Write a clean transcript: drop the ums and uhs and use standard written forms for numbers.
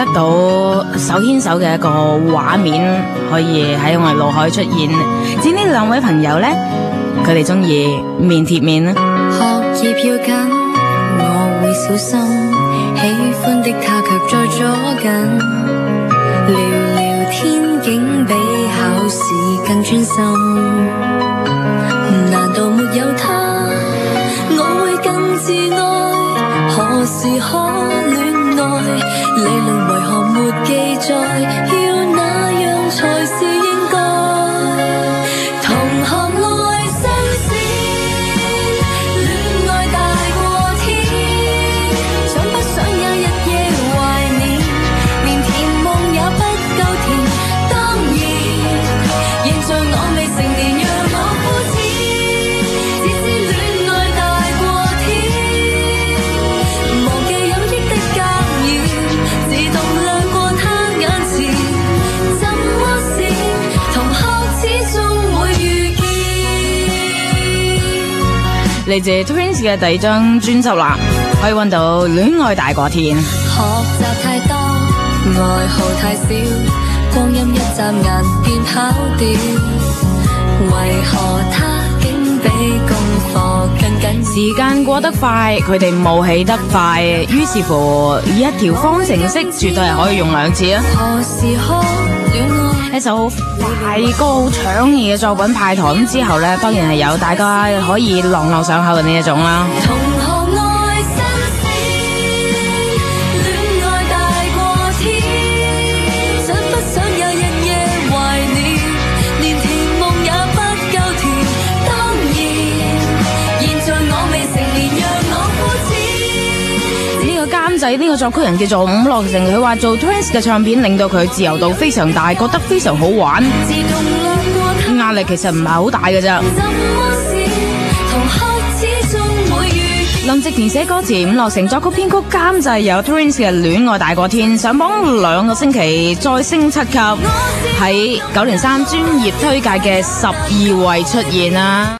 得到手牽手嘅一個畫面，可以喺我哋腦海出現。至於呢兩位朋友呢，佢哋中意面貼面啊。 學業要緊，我會小心，喜歡的他卻在左近，聊聊天竟比考試更專心。難道沒有他，我會更自愛？何時可戀愛？理論為何沒記載？要那樣才是應該？同學內新鮮，戀愛大過天，想不想也日夜懷念，連甜夢也不夠甜。當然，現在我未成年，讓我膚淺，只知戀愛大過天，忘記有益的格言，自動亮過他眼前。怎麼是同學始終會遇見？ 嚟自 Twins 嘅第二張專輯啦，可以揾到《戀愛大過天》。 學習太多，愛好太少，光陰一眨眼便跑掉。為何他竟比功課更緊要？ 時間過得快，佢哋冒起得快，於是乎一條方程式絕對係可以用兩次啊！ 何時可戀愛？ 一首快歌好搶耳嘅作品派台咁之後呢，當然係有大家可以朗朗上口嘅呢一種啦。 同學愛新鮮，戀愛大過天，想不想有日夜懷念，連甜夢也不夠甜。當然，現在我未成年，讓我膚淺。 呢個監製，呢個作曲人叫做伍樂城，佢話做 Twins 嘅唱片令到佢自由度非常大，覺得非常好玩， 自動亮過他壓力其實唔係好大嘅咋。 怎麼是同學始終會遇見？ 林夕填寫歌詞，伍樂城作曲編曲監製，有 Twins 嘅《戀愛大過天》上榜2個星期，再升7級，喺9連3專業推介嘅12位出現啊！